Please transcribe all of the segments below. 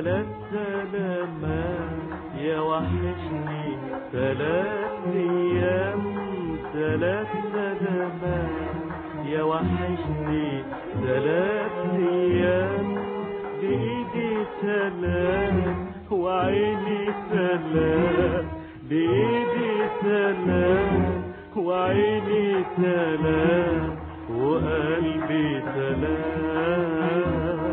3 سلامات يا وحشني 3 أيام 3 سلامات يا وحشني 3 أيام بإيدي سلام وعيني سلام بإيدي سلام وعيني سلام وقلبي سلام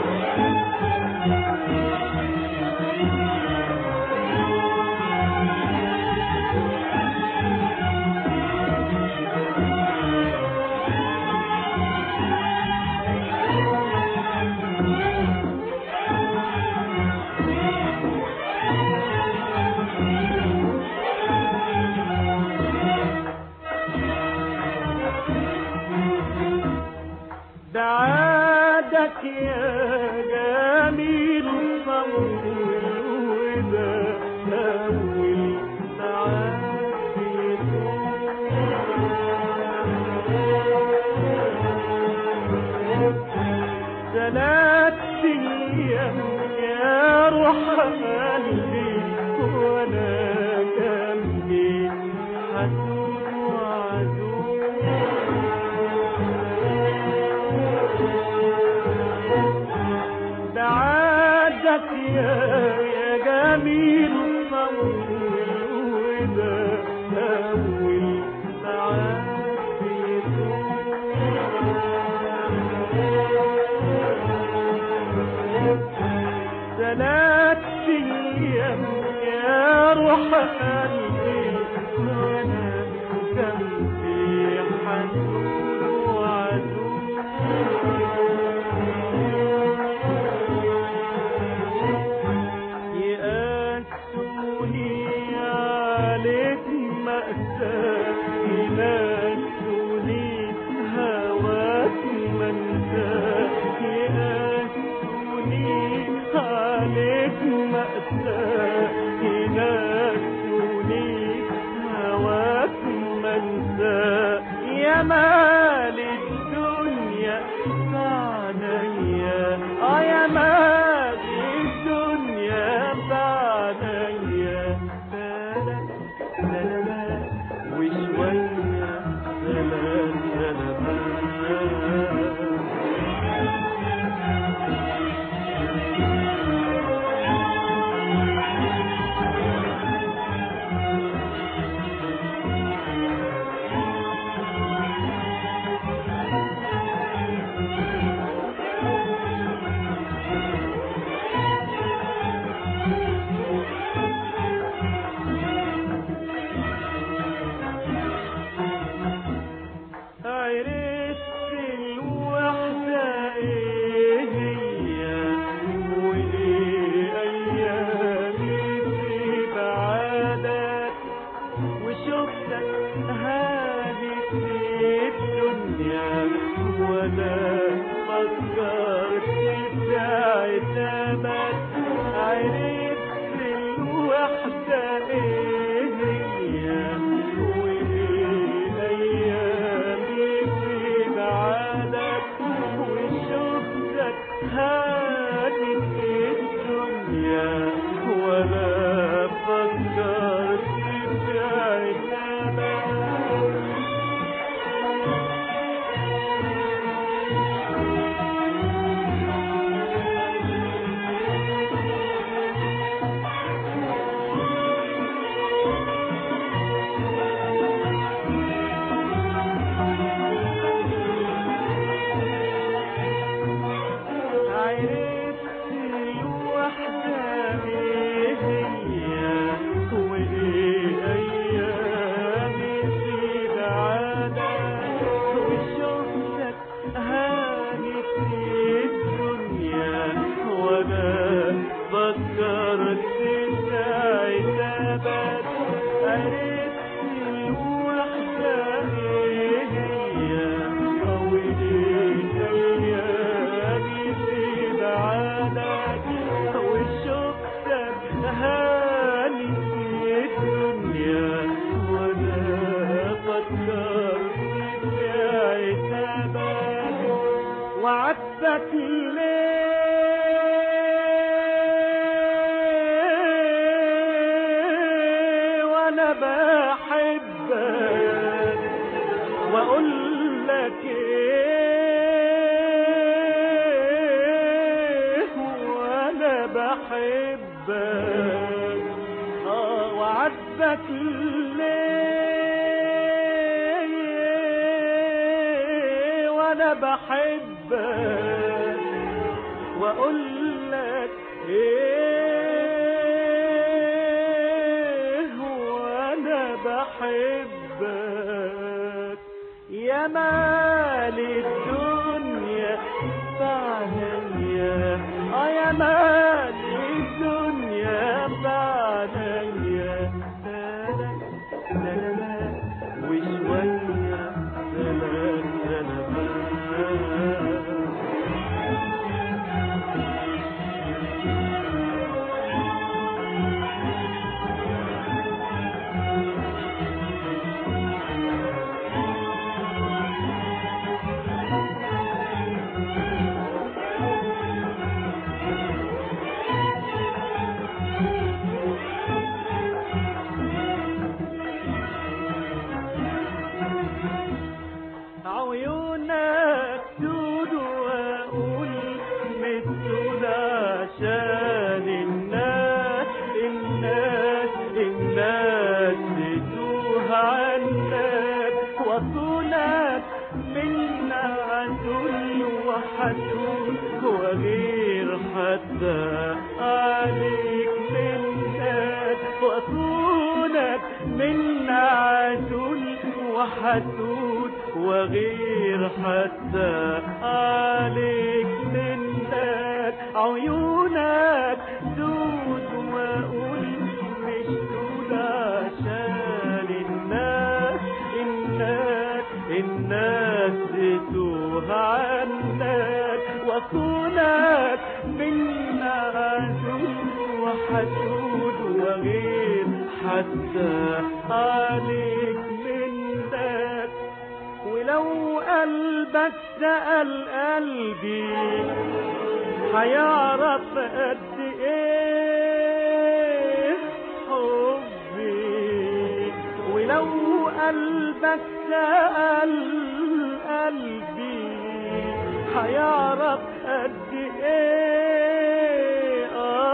بعادك يا جميل صوت الوداع أول معاك ثلاث أيام يا روح قلبي وأنا جنبي حسود وعدو بعادك يا جميل صوت الوداع أول معاك ثلاث أيام يا روح قلبي وأنا جنبي حسود وعدو يقاسوني عليك مأساة ينسوني هواك منساة يقاسوني عليك مأساة ينسوني هواك منساة يا مال الدنيا بعديا يا مال الدنيا بعديا سلامات وشوية سلامات وعدتك الليل بحبك وعاتبك ليه وانا بحبك واقول لك ايه وانا بحبك يا مال الدنيا بعديا يا مال الدنيا بعديا سلام سلامات وشوية سلام سلامات عيونك سود واقول مسود عشان الناس تتوه عنك وصولك من عدل وحسود وغير حتى عليك منك وصولك من عدل وحسود وغير حتى عليك منك عيونك سود واقول مش سود عشان الناس تتوه عنك وصولك من عدل وحسود وغير حتى عليك منك ولو قلبك سأل قلبي هيعرف قد ايه حبي ولو قلبك سأل قلبي هيعرف قد ايه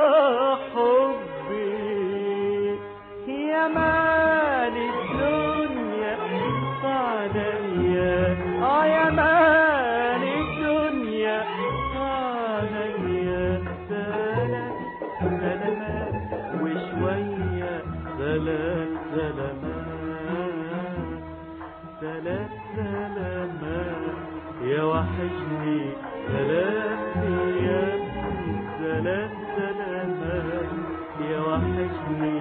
حبي يا مال الدنيا عليا يا مال الدنيا عليا سلام سلامات وشوية سلام سلامات سلام سلامات يا وحشني سلام يا سلام سلامات يا وحشني